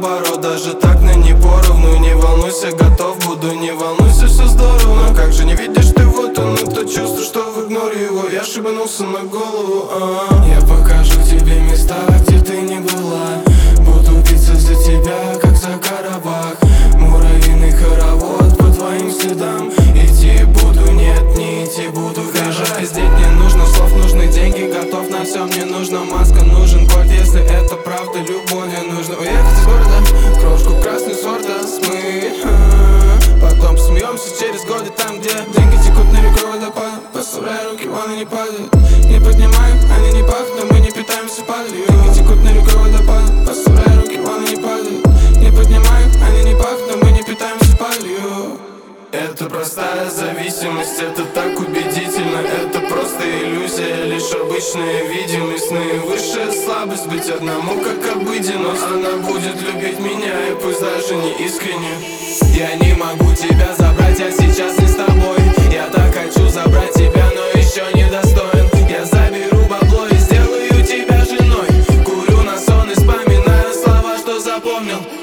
наоборот, даже так на не поровну. Не волнуйся, готов буду, не волнуйся, все здорово. Но как же не видишь ты, вот он, это чувство, что в игноре его я шибанулся на голову. Я покажу тебе места, где ты не была. Буду биться за тебя, как за Карабах. Муравьиный хоровод по твоим следам. Идти буду, нет, не идти буду. Даже пиздеть не нужно слов, нужны деньги. Готов на все, мне нужна маска, нужен код. Если это правда, любовь, мне нужно уехать из города, крошку красный сорта смыть. Потом смеемся через годы там, где деньги текут на реку водопада. Поставляю руки, вон они падают. Не поднимаем, они не пахнут, но мы не питаемся падалью. Деньги текут на реку водопада. Поставляю руки, вон они падают. Не поднимаем, они не пахнут, но мы не питаемся падалью. Это простая зависимость, это так убедительно. Это просто иллюзия, лишь обычная видимость. Наивысшая слабость быть одному, как обыденность. Она будет любить меня, и пусть даже не искренне. Я не могу тебя забрать, я сейчас не с тобой. Я так хочу забрать тебя, но еще не достоин. Я заберу бабло и сделаю тебя женой. Курю на сон и вспоминаю слова, что запомнил.